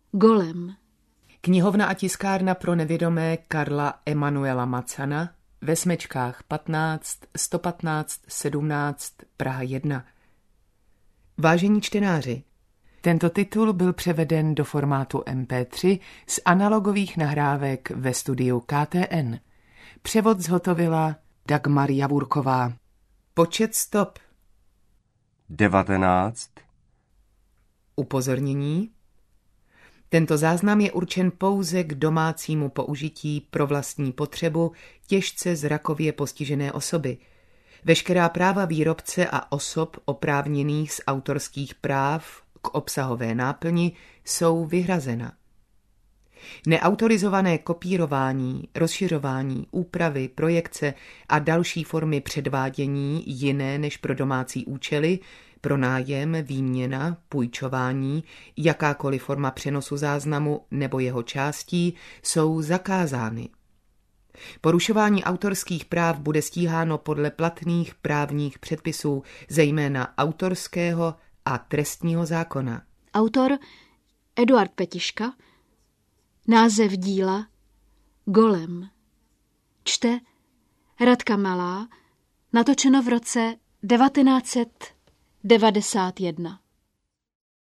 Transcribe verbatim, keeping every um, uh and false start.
Golem. Knihovna a tiskárna pro nevědomé Karla Emanuela Macana ve Smečkách patnáct, sto patnáct, sedmnáct, Praha jedna. Vážení čtenáři, tento titul byl převeden do formátu em pé tři z analogových nahrávek ve studiu K T N. Převod zhotovila Dagmar Javurková. Počet stop. devatenáct. Upozornění. Tento záznam je určen pouze k domácímu použití pro vlastní potřebu těžce zrakově postižené osoby. Veškerá práva výrobce a osob oprávněných z autorských práv k obsahové náplni jsou vyhrazena. Neautorizované kopírování, rozšiřování, úpravy, projekce a další formy předvádění jiné než pro domácí účely, pronájem, výměna, půjčování, jakákoliv forma přenosu záznamu nebo jeho částí jsou zakázány. Porušování autorských práv bude stíháno podle platných právních předpisů, zejména autorského a trestního zákona. Autor Eduard Petiška. Název díla Golem. Čte Radka Malá. Natočeno v roce devatenáct set devadesát jedna.